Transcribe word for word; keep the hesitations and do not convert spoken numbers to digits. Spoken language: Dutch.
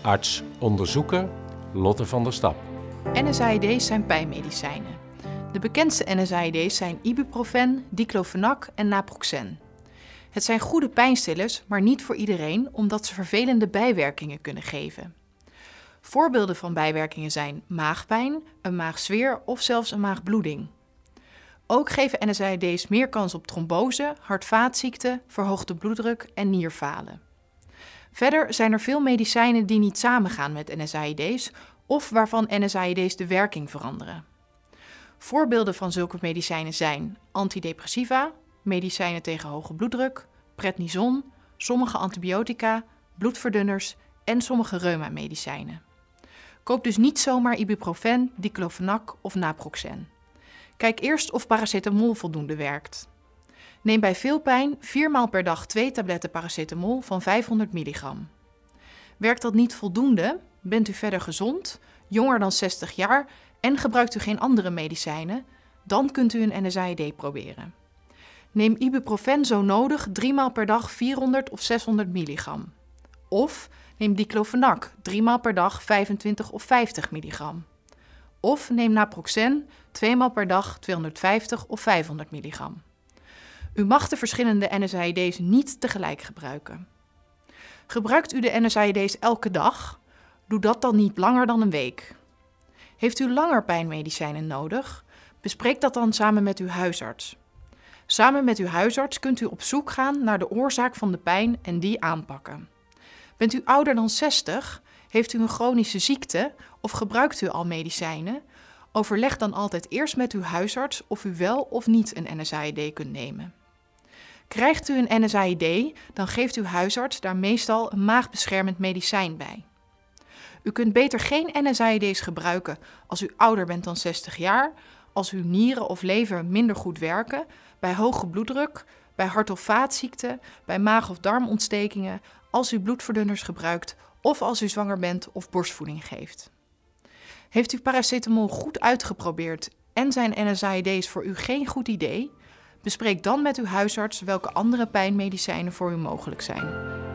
Arts onderzoeker Lotte van der Stap. N S A I D's zijn pijnmedicijnen. De bekendste N S A I D's zijn ibuprofen, diclofenac en naproxen. Het zijn goede pijnstillers, maar niet voor iedereen, omdat ze vervelende bijwerkingen kunnen geven. Voorbeelden van bijwerkingen zijn maagpijn, een maagzweer of zelfs een maagbloeding. Ook geven N S A I D's meer kans op trombose, hart-vaatziekten, verhoogde bloeddruk en nierfalen. Verder zijn er veel medicijnen die niet samengaan met N S A I D's of waarvan N S A I D's de werking veranderen. Voorbeelden van zulke medicijnen zijn antidepressiva, medicijnen tegen hoge bloeddruk, prednison, sommige antibiotica, bloedverdunners en sommige reumamedicijnen. Koop dus niet zomaar ibuprofen, diclofenac of naproxen. Kijk eerst of paracetamol voldoende werkt. Neem bij veel pijn vier maal per dag twee tabletten paracetamol van vijfhonderd milligram. Werkt dat niet voldoende, bent u verder gezond, jonger dan zestig jaar en gebruikt u geen andere medicijnen, dan kunt u een N S A I D proberen. Neem ibuprofen zo nodig drie maal per dag vierhonderd of zeshonderd milligram. Of neem diclofenac drie maal per dag vijfentwintig of vijftig milligram. Of neem naproxen twee maal per dag tweehonderdvijftig of vijfhonderd milligram. U mag de verschillende N S A I D's niet tegelijk gebruiken. Gebruikt u de N S A I D's elke dag? Doe dat dan niet langer dan een week. Heeft u langer pijnmedicijnen nodig? Bespreek dat dan samen met uw huisarts. Samen met uw huisarts kunt u op zoek gaan naar de oorzaak van de pijn en die aanpakken. Bent u ouder dan zestig? Heeft u een chronische ziekte of gebruikt u al medicijnen? Overleg dan altijd eerst met uw huisarts of u wel of niet een N S A I D kunt nemen. Krijgt u een N S A I D, dan geeft uw huisarts daar meestal een maagbeschermend medicijn bij. U kunt beter geen N S A I D's gebruiken als u ouder bent dan zestig jaar, als uw nieren of lever minder goed werken, bij hoge bloeddruk, bij hart- of vaatziekten, bij maag- of darmontstekingen, als u bloedverdunners gebruikt of als u zwanger bent of borstvoeding geeft. Heeft u paracetamol goed uitgeprobeerd en zijn N S A I D's voor u geen goed idee? Bespreek dan met uw huisarts welke andere pijnmedicijnen voor u mogelijk zijn.